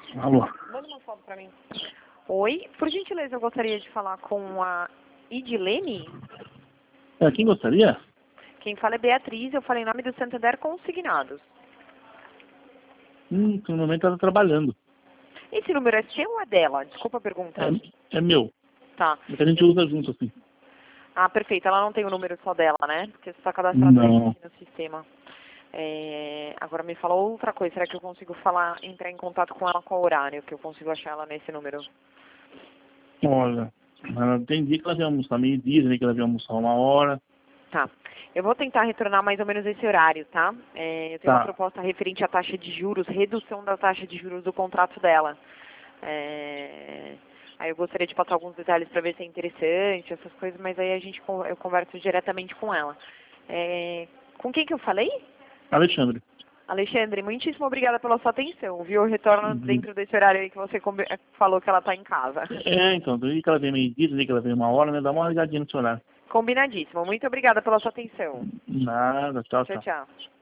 Alô? Manda uma foto pra mim. Oi, por gentileza, eu gostaria de falar com a Idilene. Quem gostaria? Quem fala é Beatriz, eu falei em nome do Santander Consignados. No momento ela tá trabalhando. Esse número é seu ou é dela? Desculpa a pergunta. É meu. Tá. É que a gente usa junto, assim. Ah, perfeito. Ela não tem o número só dela, né? Porque você está cadastrado Não. aqui no sistema. Agora me fala outra coisa. Será que eu consigo entrar em contato com ela qual horário? Que eu consigo achar ela nesse número? Olha, tem dia que ela vem almoçar meio-dia, tem dia que ela vem almoçar 1 hora. Tá. Eu vou tentar retornar mais ou menos esse horário, tá? Eu tenho uma Tá. proposta referente à taxa de juros, redução da taxa de juros do contrato dela. Aí eu gostaria de passar alguns detalhes para ver se é interessante, essas coisas, mas aí eu converso diretamente com ela. Com quem que eu falei? Alexandre. Alexandre, muitíssimo obrigada pela sua atenção, viu? Eu retorno dentro desse horário aí que você falou que ela está em casa. Então, tem dia que ela vem meio-dia, tem dia que ela vem 1 hora, né? Dá uma ligadinha no seu horário. Combinadíssimo. Muito obrigada pela sua atenção. Nada, tchau, Tchau, tchau. tchau.